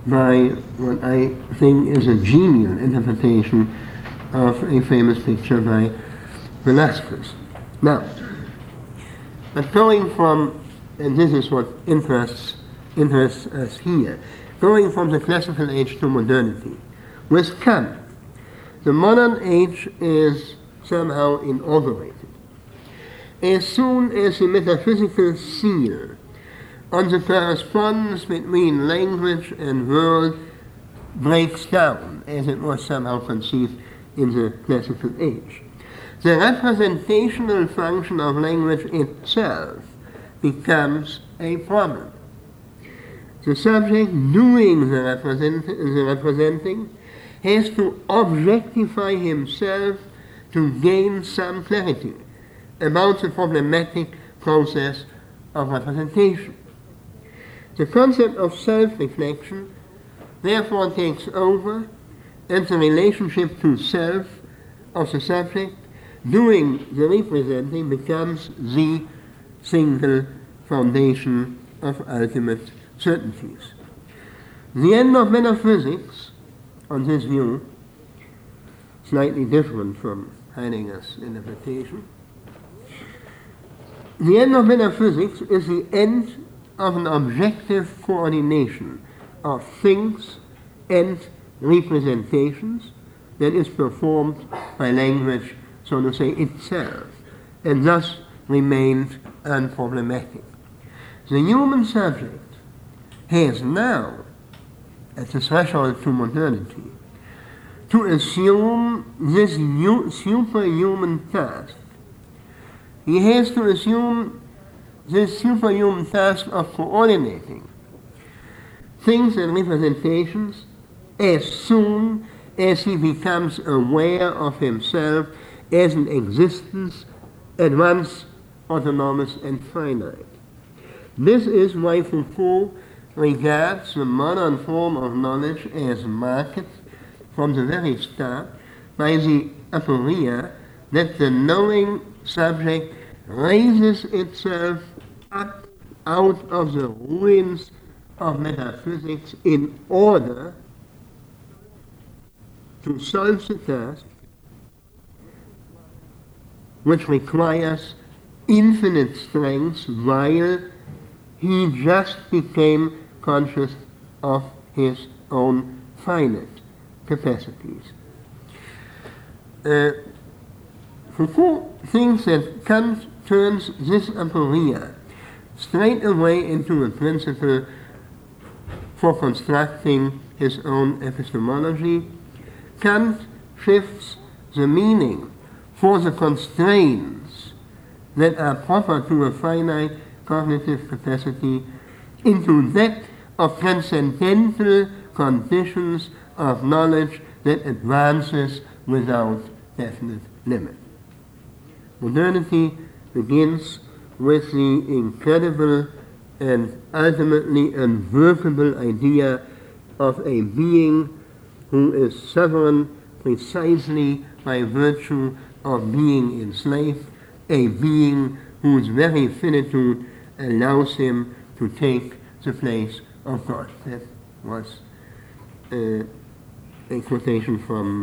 by what I think is a genial interpretation of a famous picture by Velázquez. Now, but going from, and this is what interests us here, going from the classical age to modernity, with Kant, the modern age is somehow inaugurated. As soon as the metaphysical seal on the correspondence between language and world breaks down, as it was somehow conceived in the classical age, the representational function of language itself becomes a problem. The subject doing the representing has to objectify himself to gain some clarity about the problematic process of representation. The concept of self-reflection therefore takes over, and the relationship to self of the subject doing the representing becomes the single foundation of ultimate certainties. The end of metaphysics, on this view, slightly different from Heidegger's interpretation, the end of metaphysics is the end of an objective coordination of things and representations that is performed by language, so to say, itself, and thus remained unproblematic. The human subject has now, at the threshold to modernity, to assume this superhuman task. He has to assume this superhuman task of coordinating things and representations as soon as he becomes aware of himself as an existence at once autonomous and finite. This is why Foucault regards the modern form of knowledge as marked from the very start by the aporia that the knowing subject raises itself up out of the ruins of metaphysics in order to solve the task which requires infinite strength while he just became conscious of his own finite capacities. Foucault thinks that Kant turns this aporia straight away into a principle for constructing his own epistemology. Kant shifts the meaning for the constraints that are proper to a finite cognitive capacity into that of transcendental conditions of knowledge that advances without definite limit. Modernity begins with the incredible and ultimately unworkable idea of a being who is sovereign precisely by virtue of being enslaved, a being whose very finitude allows him to take the place of God. That was a quotation from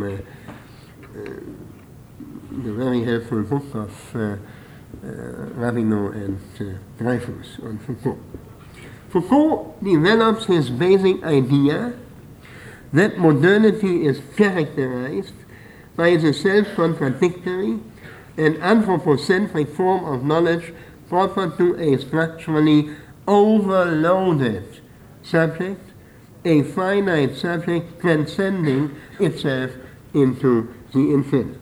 the very helpful book of Rabineau and Dreyfus on Foucault. Foucault develops his basic idea that modernity is characterized by the self-contradictory and anthropocentric form of knowledge proper to a structurally overloaded subject, a finite subject transcending itself into the infinite.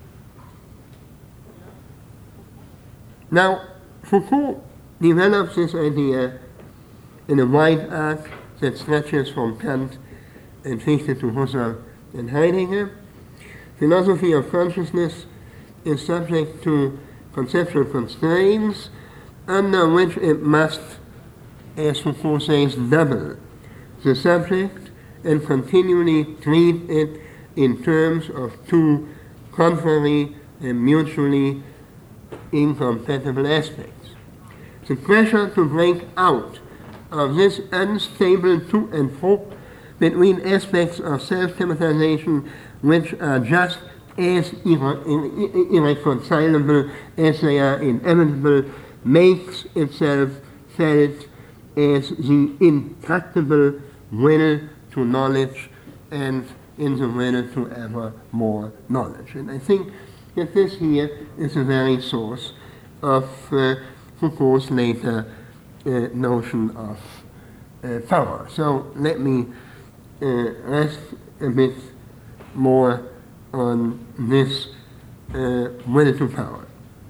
Now, Foucault develops this idea in a wide arc that stretches from Kant and Fichte to Husserl and Heidegger. Philosophy of consciousness is subject to conceptual constraints under which it must, as Foucault says, double the subject and continually treat it in terms of two contrary and mutually incompatible aspects. The pressure to break out of this unstable to and fro between aspects of self-thematization which are just as irreconcilable as they are inevitable, makes itself felt as the intractable will to knowledge and in the will to ever more knowledge. And I think that this here is the very source of Foucault's later notion of power. So let me rest a bit more on this will to power.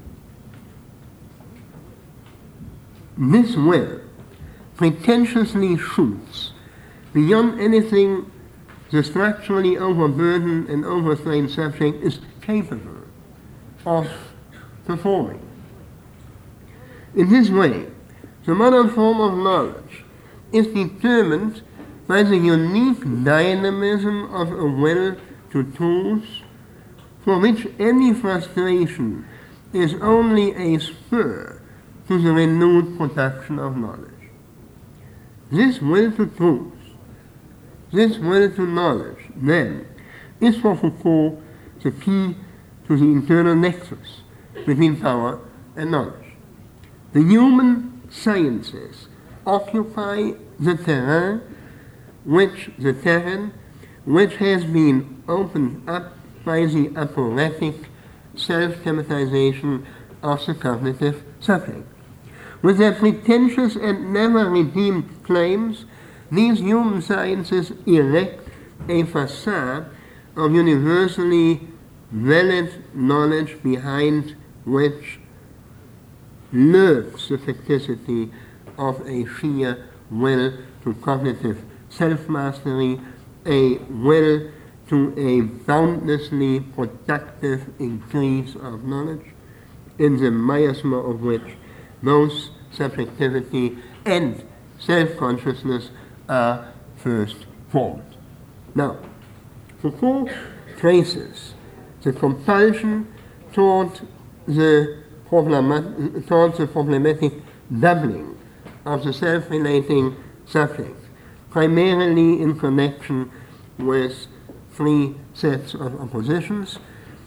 This will pretentiously shoots beyond anything the structurally overburdened and overstrained subject is capable of performing. In this way, the modern form of knowledge is determined by the unique dynamism of a will to tools for which any frustration is only a spur to the renewed production of knowledge. This will to truth, this will to knowledge, then, is for Foucault the key to the internal nexus between power and knowledge. The human sciences occupy the terrain which has been opened up by the aphoretic self-thematization of the cognitive subject. With their pretentious and never redeemed claims, these human sciences erect a facade of universally valid knowledge behind which lurks the facticity of a sheer will to cognitive self-mastery, a will to a boundlessly productive increase of knowledge, in the miasma of which both subjectivity and self-consciousness are first formed. Now, Foucault traces the compulsion toward the problematic doubling of the self-relating subject, primarily in connection with three sets of oppositions.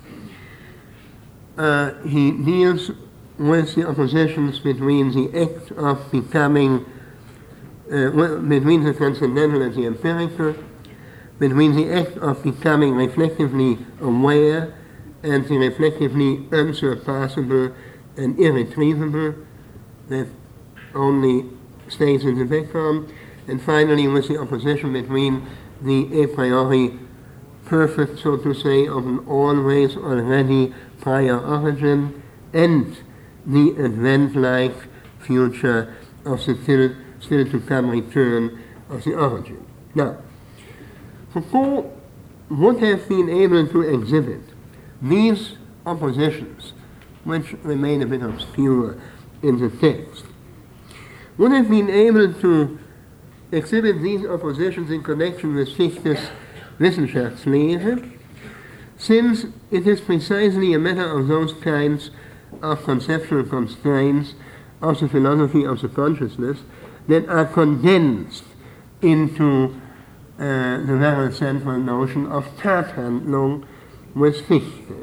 He deals with the oppositions between the act of becoming, between the transcendental and the empirical, between the act of becoming reflectively aware and the reflectively unsurpassable and irretrievable that only stays in the background, and finally with the opposition between the a priori perfect, so to say, of an always already prior origin and the event-like future of the still to come return of the origin. Now, Foucault would have been able to exhibit these oppositions, which remain a bit obscure in the text, would have been able to exhibit these oppositions in connection with Fichte's Wissenschaftslehre, since it is precisely a matter of those kinds of conceptual constraints of the philosophy of the consciousness that are condensed into the very central notion of Tathandlung with Fichte.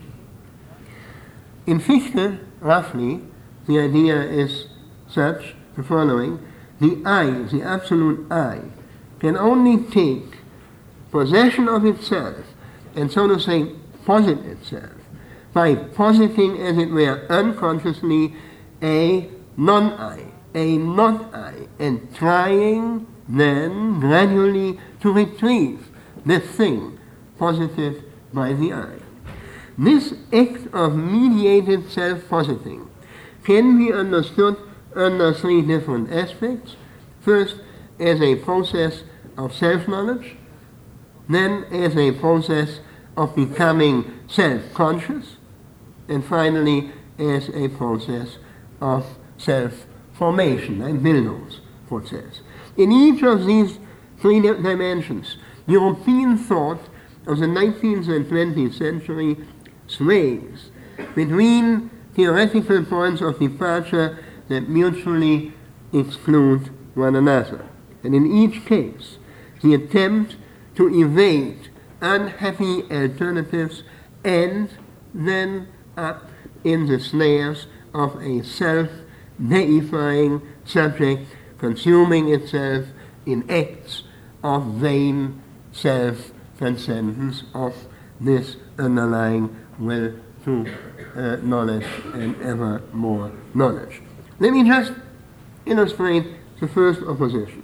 In Fichte, roughly, the idea is such, the following: the I, the absolute I, can only take possession of itself and, so to say, posit itself by positing, as it were, unconsciously a non-I, a not-I, and trying then gradually to retrieve the thing posited by the I. This act of mediated self-positing can be understood under three different aspects. First, as a process of self-knowledge, then as a process of becoming self-conscious, and finally as a process of self-formation, ein Bildungsprozess. In each of these three dimensions, European thought of the 19th and 20th century sways between theoretical points of departure that mutually exclude one another. And in each case, the attempt to evade unhappy alternatives ends then up in the snares of a self-deifying subject consuming itself in acts of vain self-transcendence of this underlying will to knowledge and ever more knowledge. Let me just illustrate the first opposition.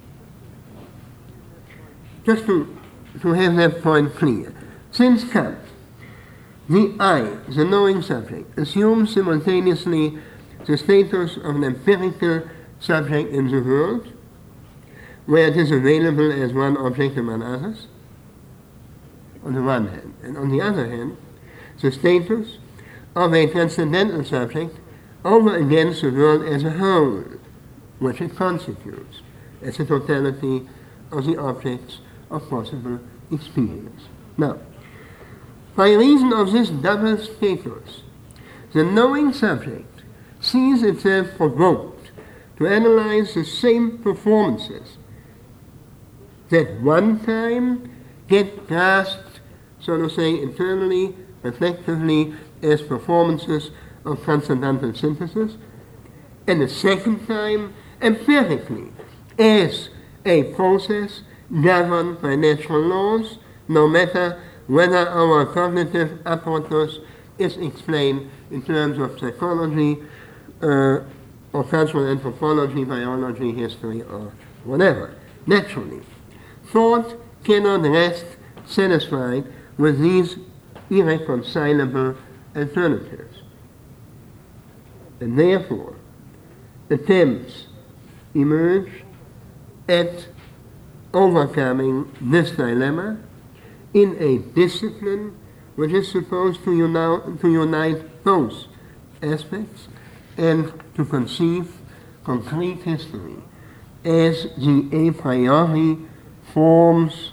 Just to have that point clear. Since Kant, the I, the knowing subject, assumes simultaneously the status of an empirical subject in the world, where it is available as one object among others, on the one hand, and on the other hand, the status of a transcendental subject over against the world as a whole, which it constitutes as a totality of the objects of possible experience. Now, by reason of this double status, the knowing subject sees itself provoked to analyze the same performances that one time get grasped, so to say, internally, reflectively, as performances of transcendental synthesis, and the second time, empirically, as a process governed by natural laws, no matter whether our cognitive apparatus is explained in terms of psychology, or cultural anthropology, biology, history, or whatever. Naturally, thought cannot rest satisfied with these irreconcilable alternatives. And therefore, attempts emerge at overcoming this dilemma in a discipline which is supposed to unite both aspects and to conceive concrete history as the a priori forms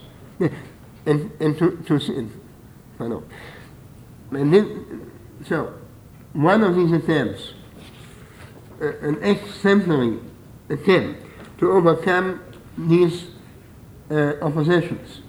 so one of these attempts, an exemplary attempt to overcome these oppositions,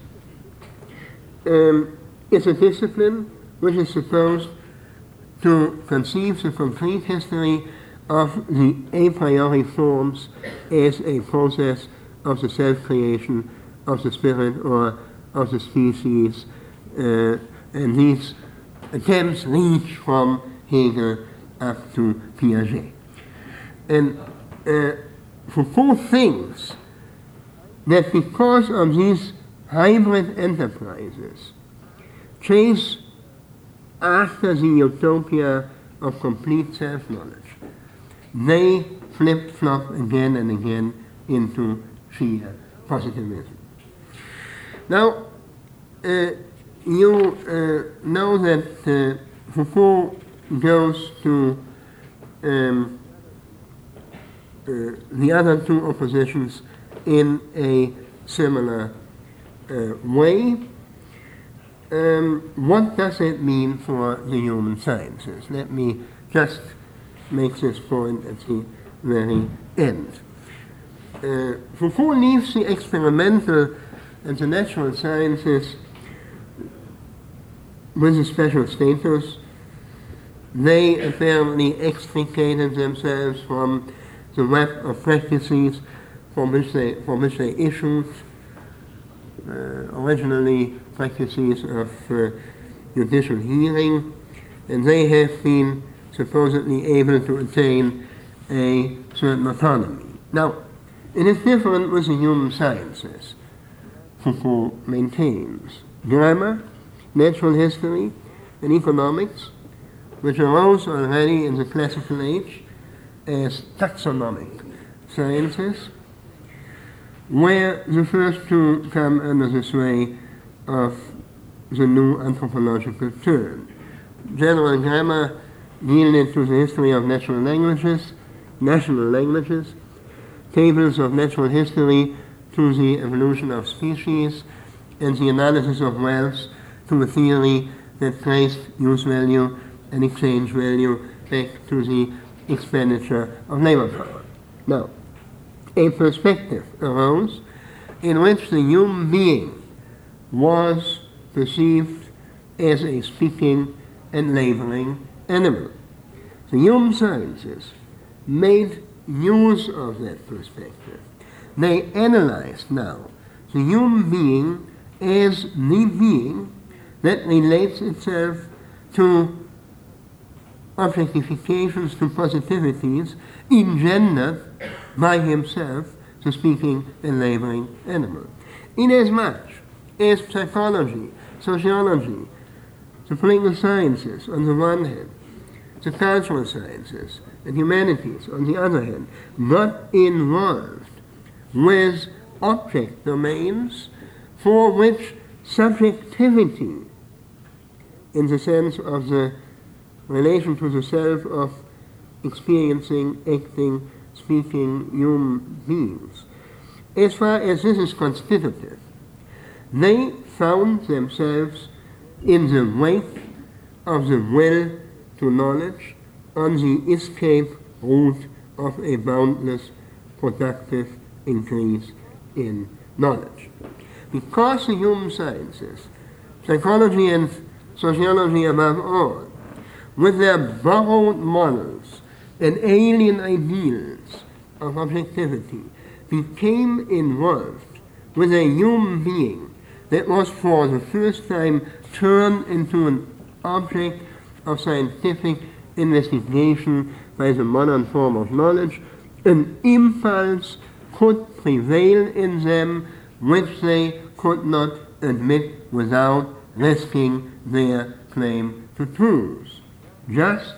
is a discipline which is supposed to conceive the concrete history of the a priori forms as a process of the self-creation of the spirit or of the species, and these attempts reach from Hegel up to Piaget. And Foucault thinks that because of these hybrid enterprises chase after the utopia of complete self-knowledge, they flip-flop again and again into sheer positivism. Now, you know that Foucault goes to the other two oppositions in a similar way. What does it mean for the human sciences? Let me just make this point at the very end. Foucault leaves the experimental and the natural sciences with a special status. They apparently extricated themselves from the web of practices from which they issued, originally practices of judicial hearing, and they have been supposedly able to attain a certain autonomy. Now, it is different with the human sciences, Foucault maintains. Grammar, natural history, and economics, which arose already in the classical age as taxonomic sciences, were the first to come under the sway of the new anthropological turn. General grammar yielded to the history of natural languages, national languages, tables of natural history to the evolution of species, and the analysis of wealth to a theory that traced use value and exchange value back to the expenditure of labor power. Now, a perspective arose in which the human being was perceived as a speaking and laboring animal. The human sciences made use of that perspective. They analyzed now the human being as the being that relates itself to objectifications, to positivities engendered by himself, the speaking and laboring animal. Inasmuch as psychology, sociology, the political sciences on the one hand, the cultural sciences and humanities on the other hand, got involved with object domains for which subjectivity, in the sense of the relation to the self of experiencing, acting, speaking human beings, as far as this is constitutive, they found themselves in the wake of the will to knowledge on the escape route of a boundless productive increase in knowledge. Because the human sciences, psychology and sociology above all, with their borrowed models and alien ideals of objectivity, became involved with a human being that was for the first time turned into an object of scientific investigation by the modern form of knowledge, an impulse could prevail in them which they could not admit without risking their claim to truth. Just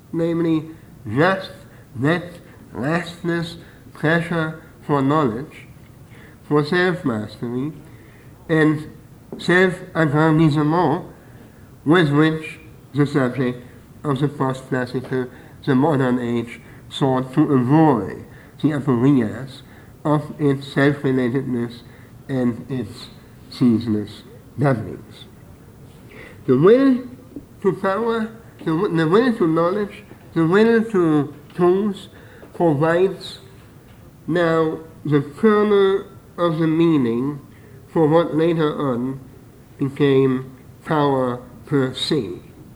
that restless pressure for knowledge, for self-mastery, and self-aggrandizement with which the subject of the post-classical, the modern age, sought to avoid the aporias of its self-relatedness and its ceaseless doublings. The will to power, the will to knowledge, the will to truth provides now the kernel of the meaning for what later on became power per se.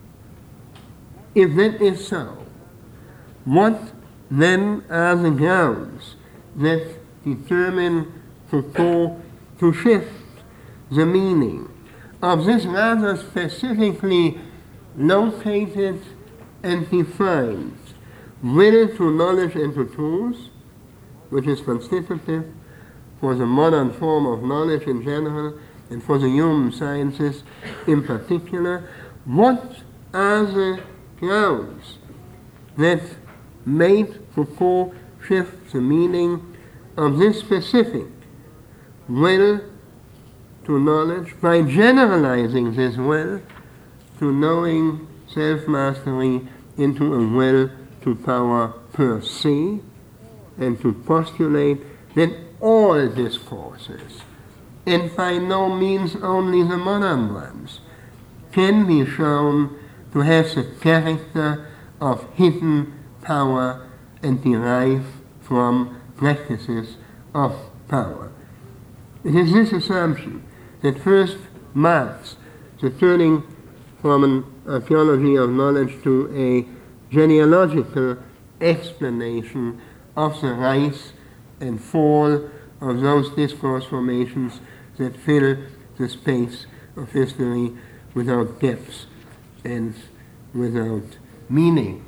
If that is so, what then are the grounds that determine Foucault to shift the meaning of this rather specifically located and defined will to knowledge and to truth, which is constitutive for the modern form of knowledge in general and for the human sciences in particular? What are the grounds that made Foucault shift the meaning of this specific will to knowledge by generalizing this will to knowing self-mastery into a will to power per se, and to postulate that all discourses, and by no means only the modern ones, can be shown to have the character of hidden power and derive from practices of power. It is this assumption that first marks the turning from an archaeology of knowledge to a genealogical explanation of the rise and fall of those discourse formations that fill the space of history without depth and without meaning.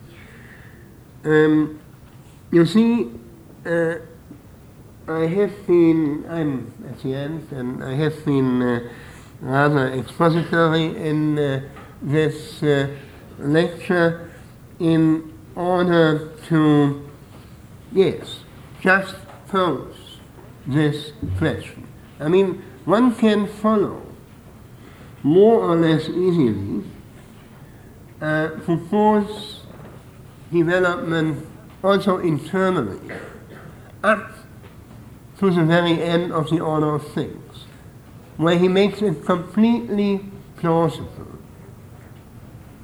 You see, I'm at the end, and I have been rather expository in this lecture in order to, just pose this question. I mean, one can follow more or less easily Foucault's development also internally up to the very end of the order of things, where he makes it completely plausible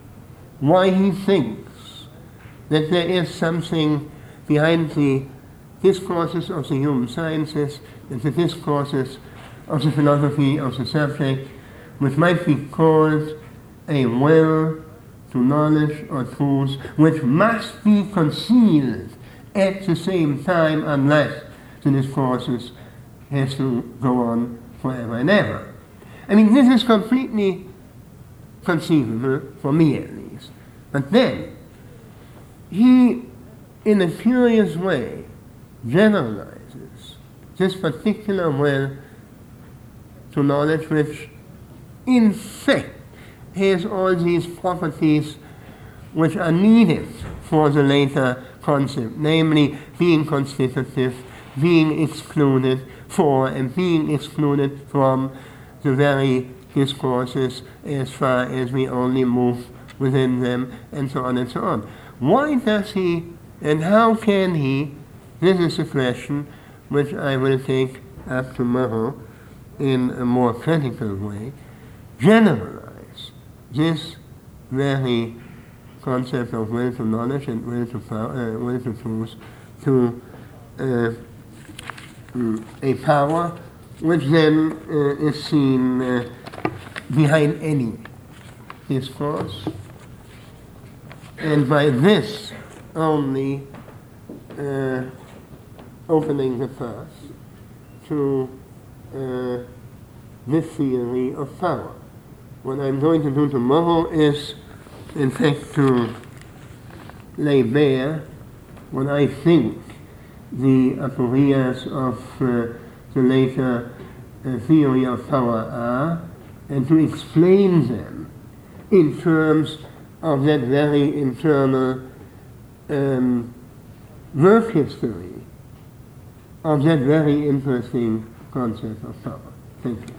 why he thinks that there is something behind the discourses of the human sciences and the discourses of the philosophy of the subject, which might be called a will to knowledge or truth, which must be concealed at the same time unless the discourses has to go on forever and ever. I mean, this is completely conceivable, for me at least. But then, he, in a curious way, generalizes this particular will to knowledge, which in fact has all these properties which are needed for the later concept, namely being constitutive, being excluded for and being excluded from the very discourses as far as we only move within them, and so on and so on. Why does he, and how can he, this is a question which I will take up tomorrow in a more critical way, generalize this very concept of will to knowledge and will to power, will to truth to a power which then is seen behind any discourse, and by this only opening the path to this theory of power. What I'm going to do tomorrow is, in fact, to lay bare what I think the aporias of the later theory of power are, and to explain them in terms of that very internal work history of that very interesting concept of power. Thank you.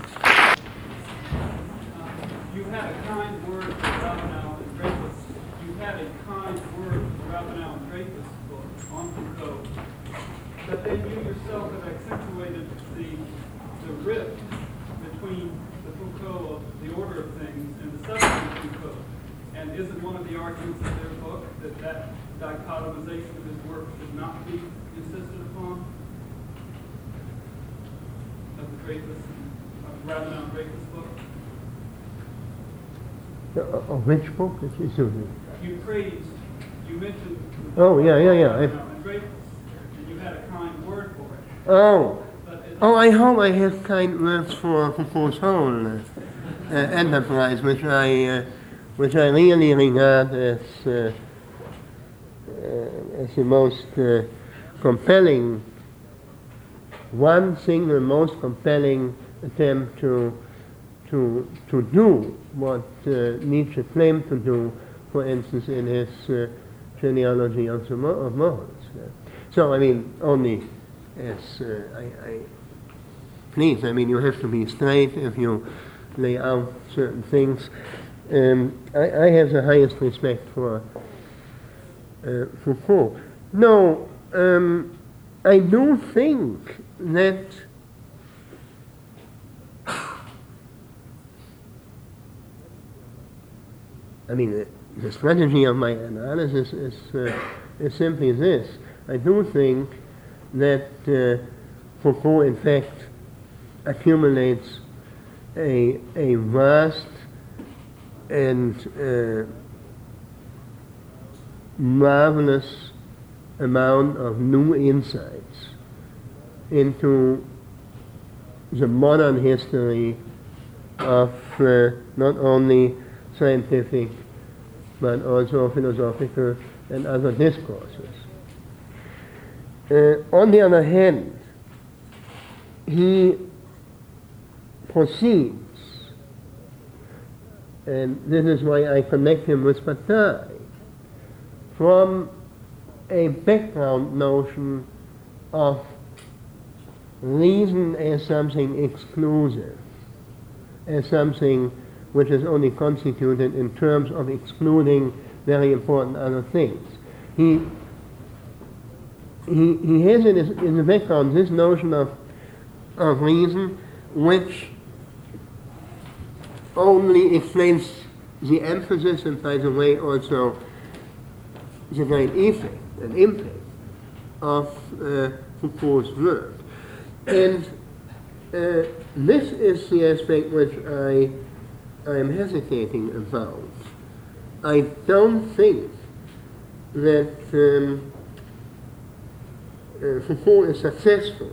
You had a kind word for Ravenel and Dreyfus. You had a kind word for Ravenel and Dreyfus book on Foucault. But then you yourself have accentuated the rift between the Foucault of the order of things and the subject Foucault. And isn't one of the arguments of their book that dichotomization of his work should not be insisted upon? Of the Dreyfus, Ravenel and Dreyfus book? Of which book? You praised, you mentioned Oh, yeah. Ravenel and Dreyfus, and you had a kind word for it. I hope I have kind words for Foucault's whole enterprise, which I really regard as the most compelling, one single most compelling attempt to do what Nietzsche claimed to do, for instance, in his genealogy of morals. So, I mean, only as please, I mean, you have to be straight if you lay out certain things. I have the highest respect for Foucault. No, I do think that the strategy of my analysis is simply this. I do think that Foucault, in fact, accumulates a vast and marvelous amount of new insights into the modern history of not only scientific but also philosophical and other discourses. On the other hand, he proceeds, and this is why I connect him with Bataille, from a background notion of reason as something exclusive, as something which is only constituted in terms of excluding very important other things. He has in the background this notion of reason which only explains the emphasis and, by the way, also the great effect and impact of Foucault's work. And this is the aspect which I am hesitating about. I don't think that Foucault is successful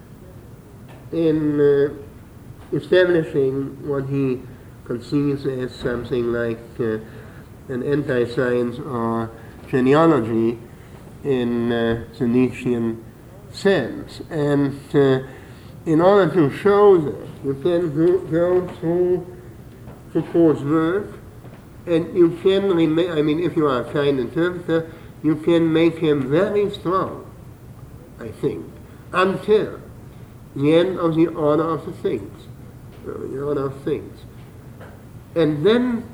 in establishing what he conceives as something like an anti-science or genealogy in the Nietzschean sense. And in order to show that, you can go through Foucault's work, and you can if you are a kind interpreter, you can make him very strong, I think, until the end of the order of the things. The order of things. And then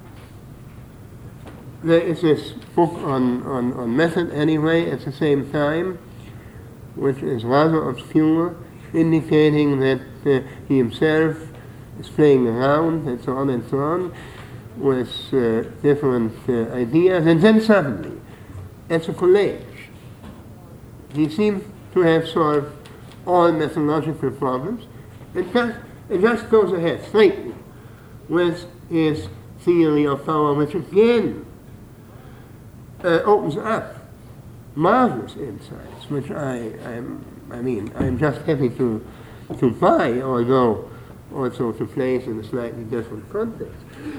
there is this book on method anyway at the same time, which is rather obscure, indicating that he himself is playing around and so on with different ideas, and then suddenly, at the college, he seems to have solved all methodological problems, and just goes ahead straightly with his theory of power, which again opens up marvelous insights, which I'm just happy to buy, although also to place in a slightly different context.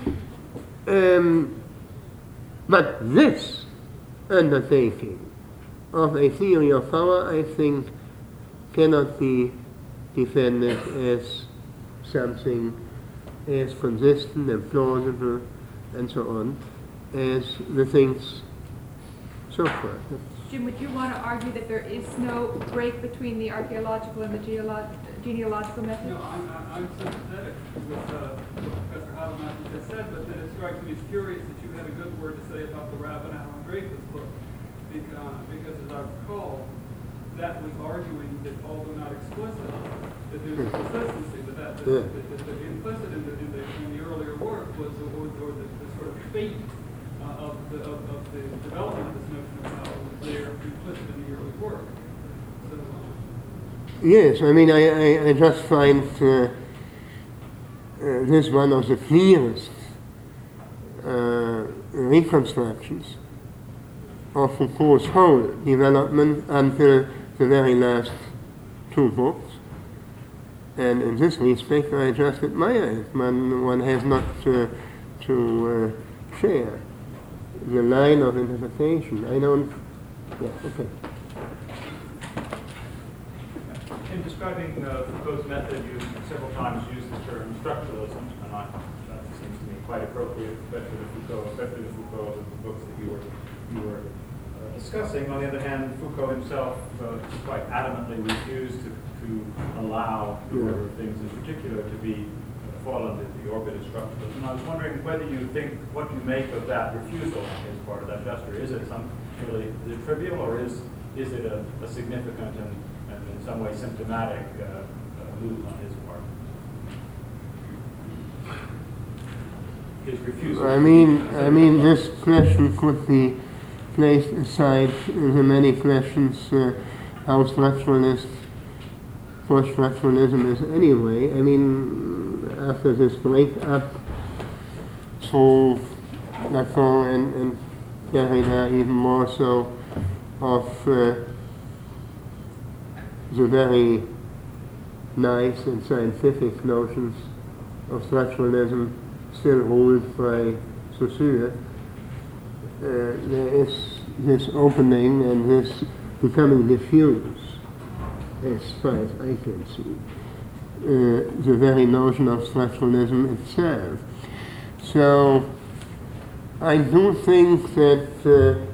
But this undertaking of a theory of power, I think, cannot be defended as something as consistent and plausible and so on as the things so far. Jim, would you want to argue that there is no break between the archaeological and the genealogical method? No, I'm sympathetic with what Professor Habermas has said, but then it strikes me as curious that you had a good word to say about the Ravenel and Dreyfus book, because as I recall, that was arguing that, although not explicit, that there's a consistency, but that the implicit in the earlier work was the sort of fate of the development of this notion of power was there implicit in the early work. So, yes, I just find this one of the clearest reconstructions of Foucault's whole development until the very last two books. And in this respect, I just admire it. One has not to share the line of interpretation. I don't. Yeah, okay. In describing Foucault's method, you several times used the term structuralism, and that seems to me quite appropriate, especially the Foucault, the books that you were discussing. On the other hand, Foucault himself quite adamantly refused to allow the order of things in particular to fall under the orbit of structuralism. And I was wondering whether you think what you make of that refusal on his part of that gesture. Is it trivial, or is it a significant and in some way symptomatic move on his part? His refusal. This question could be placed aside the many questions how structuralist, post-structuralism is anyway. After this break-up through Lacan and Derrida, even more so, of the very nice and scientific notions of structuralism still ruled by Saussure, there is this opening and this becoming diffuse, as far as I can see, the very notion of structuralism itself. So I do think that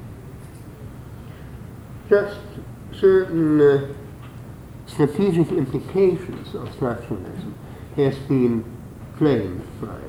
just certain strategic implications of structuralism has been claimed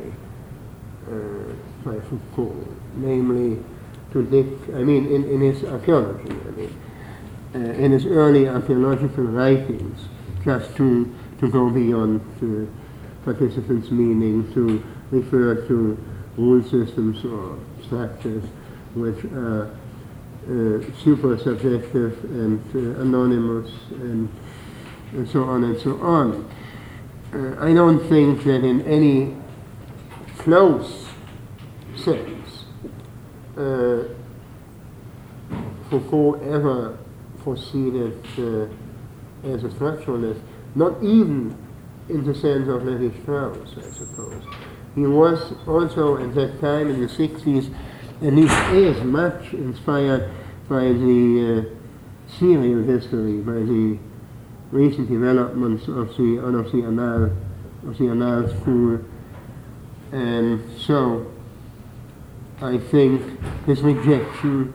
by Foucault, namely in his archaeology, in his early archaeological writings, just to go beyond participants' meaning, to refer to rule systems or structures which are super-subjective and anonymous and so on and so on. I don't think that in any close sense Foucault ever proceeded as a structuralist, not even in the sense of Lévi-Strauss, I suppose. He was also at that time in the 60s at least as much inspired by the serial history, by the recent developments of the Annales school, and so I think his rejection,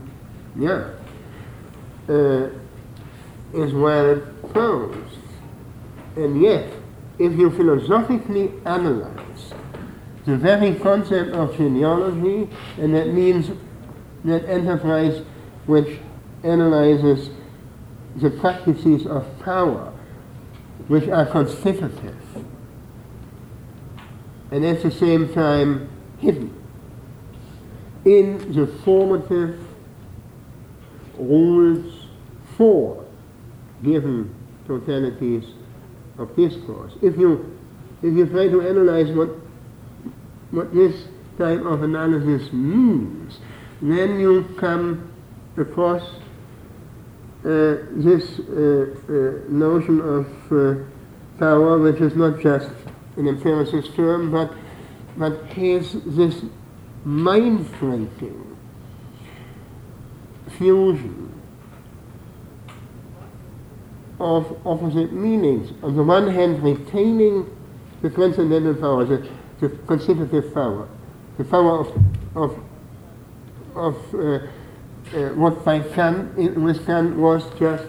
is well posed. And yet, if you philosophically analyze the very concept of genealogy, and that means that enterprise which analyzes the practices of power, which are constitutive, and at the same time hidden in the formative rules for given totalities of discourse. If you try to analyze what this type of analysis means, then you come across this notion of power, which is not just an empiricist term, but has this mind-breaking fusion of opposite meanings. On the one hand, retaining the transcendental power, the constitutive power, the power of what by Kant was just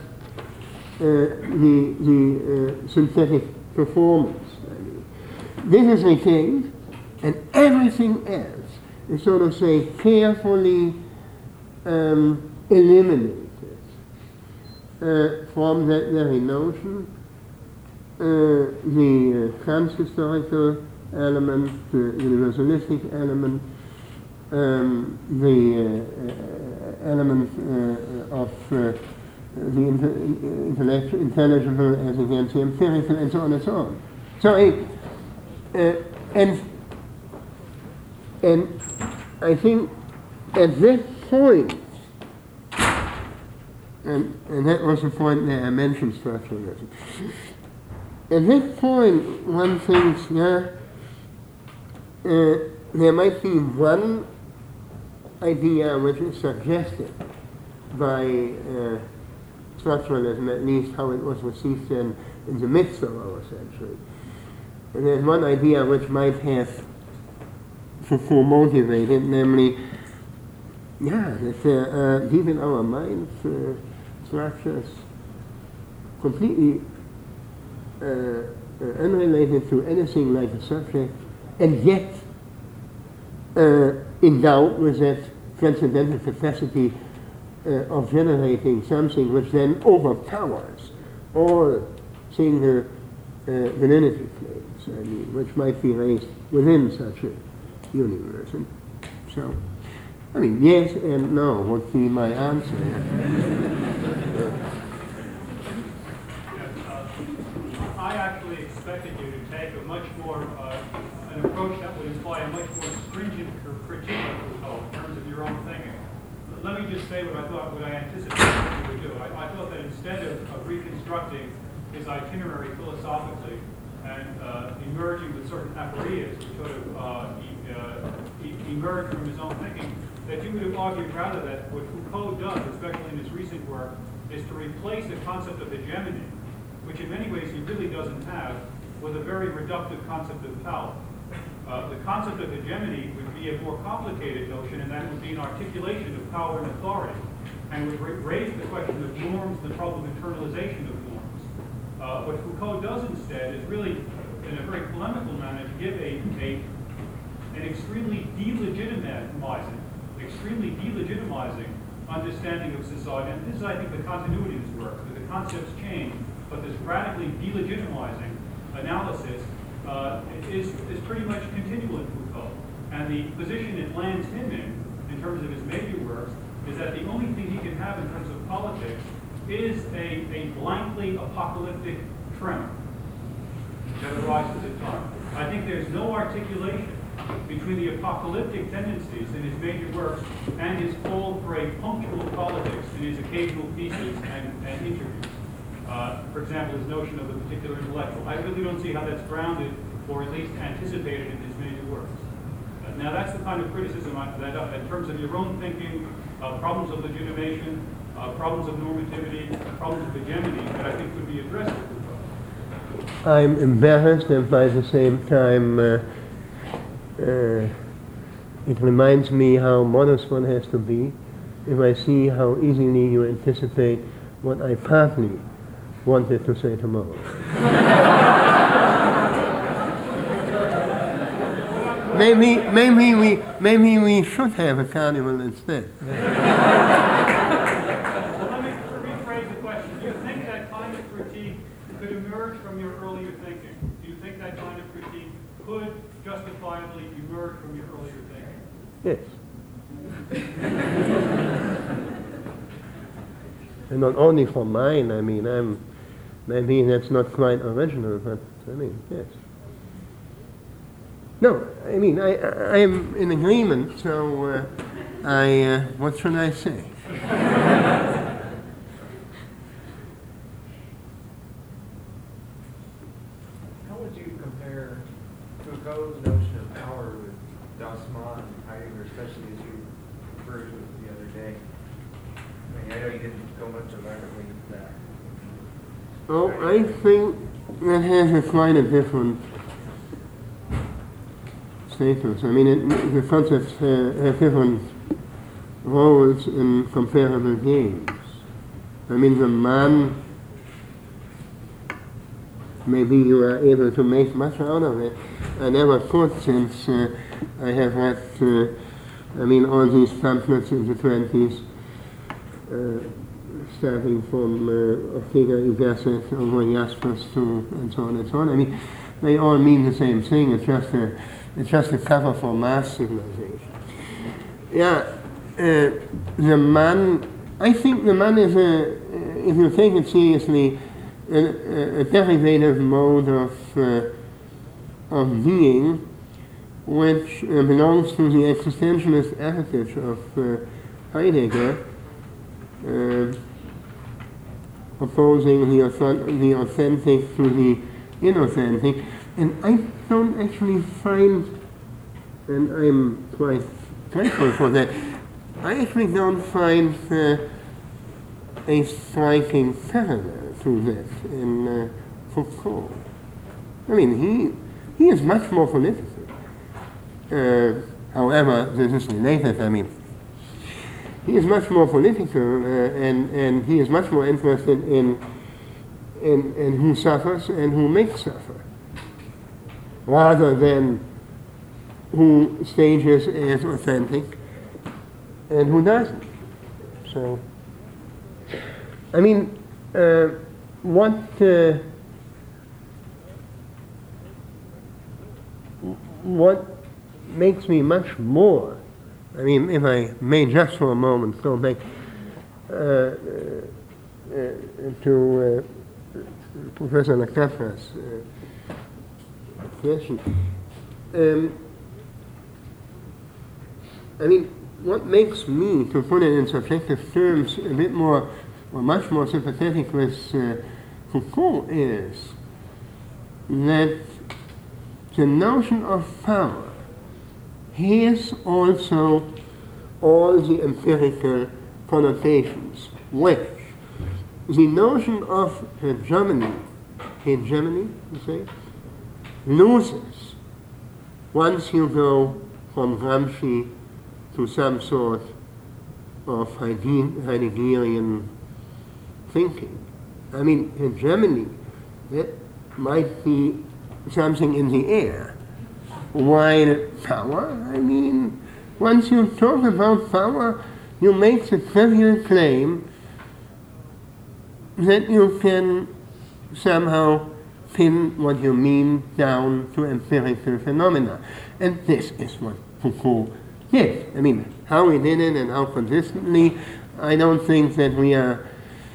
the synthetic performance. This is retained, and everything else is, so to say, carefully eliminated from that very notion. The trans-historical element, the universalistic element, the element of the intelligible as against the empirical, and so on and so on. So, and I think at that point, and that was the point that I mentioned structuralism. At that point, one thinks, there might be one idea which is suggested by structuralism, at least how it was received in the midst of our century. And there's one idea which might have Foucault motivated, namely, that deep in our minds, structures completely unrelated to anything like a subject, and yet endowed with that transcendental capacity of generating something which then overpowers all single validity claims, which might be raised within such a universe. And so, yes and no would be my answer. I actually expected you to take a much more, an approach that would imply a much more stringent critique of Foucault in terms of your own thinking. Let me just say what I anticipated you would do. I thought that instead of reconstructing his itinerary philosophically and emerging with certain aphoриas which sort of emerge from his own thinking, that you would have argued rather that what Foucault does, especially in his recent work, is to replace the concept of hegemony, which in many ways he really doesn't have, with a very reductive concept of power. The concept of hegemony would be a more complicated notion, and that would be an articulation of power and authority, and would raise the question of norms, the problem of internalization of norms. What Foucault does instead is really, in a very polemical manner, to give an extremely delegitimizing understanding of society. And this is, I think, the continuity of his work, that the concepts change, but this radically delegitimizing analysis is pretty much continual in Foucault. And the position it lands him in terms of his major works, is that the only thing he can have in terms of politics is a blankly apocalyptic tremor that arises at times. I think there's no articulation between the apocalyptic tendencies in his major works and his call for a punctual politics in his occasional pieces and interviews. For example, his notion of a particular intellectual. I really don't see how that's grounded or at least anticipated in his major works. Now that's the kind of criticism that in terms of your own thinking, problems of legitimation, problems of normativity, problems of hegemony that I think could be addressed with Foucault. I'm embarrassed, and by the same time it reminds me how modest one has to be if I see how easily you anticipate what I partly wanted to say tomorrow. Maybe we should have a carnival instead. Well, let me rephrase the question. Do you think that kind of critique could emerge from your earlier thinking? Do you think that kind of critique could justifiably emerge from your earlier thinking? Yes. And not only from mine, I mean, maybe that's not quite original, but I mean, yes. No, I mean, I'm in agreement, so what should I say? How would you compare Foucault's notion of power with Dasman and Heidegger, especially as you referred to it the other day? I mean, I know you didn't go much elaborately into that. Oh, I think that has a quite a different status. I mean, the concepts have different roles in comparable games. I mean, the man, maybe you are able to make much out of it. I never could, since I have read, all these pamphlets in the 20s, starting from Ortega y Gasset over Jaspers to and so on and so on. I mean, they all mean the same thing. It's just a cover for mass civilization. Yeah, the man. I think the man is if you take it seriously, a derivative mode of being, which belongs to the existentialist heritage of Heidegger. Opposing the authentic to the inauthentic, and I don't actually find, and I'm quite grateful for that, I actually don't find a striking parallel to that in Foucault. I mean, he is much more political. However, this is related, he is much more political, and he is much more interested in who suffers and who makes suffer, rather than who stages as authentic and who doesn't. So, what makes me much more, if I may just for a moment go back to Professor Lacapra's question. What makes me, to put it in subjective terms, a bit more, or much more sympathetic with Foucault is that the notion of power has also all the empirical connotations, which the notion of hegemony, you say, loses once you go from Gramsci to some sort of Heideggerian thinking. Hegemony, that might be something in the air. While power, once you talk about power, you make the trivial claim that you can somehow pin what you mean down to empirical phenomena. And this is what Foucault did. how he did it and how consistently. I don't think that we are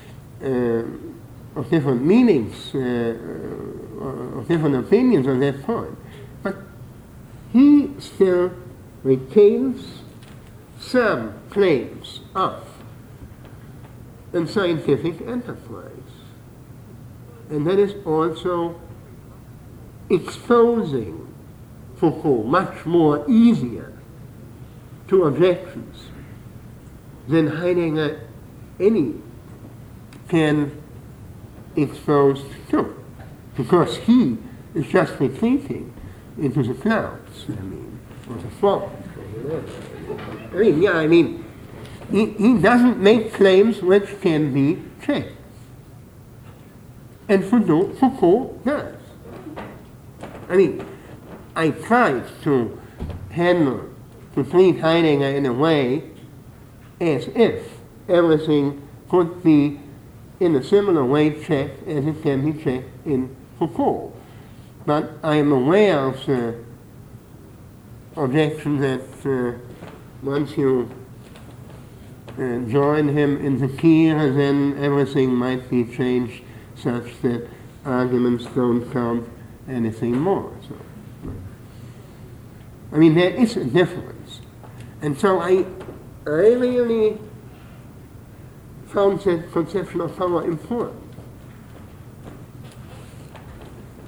of different meanings, of different opinions on that point. But he still retains some claims of a scientific enterprise. And that is also exposing Foucault much more easier to objections than Heidegger any can expose to, because he is just retreating into the clouds, or the fog. He doesn't make claims which can be checked. And Foucault does. I tried to treat Heidegger in a way as if everything could be in a similar way checked as it can be checked in Foucault. But I am aware of the objection that once you join him in the Kir, then everything might be changed such that arguments don't count anything more. So, there is a difference. And so I really found that conception of power important.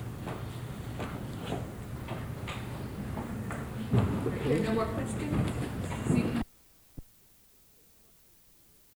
Are there no more questions?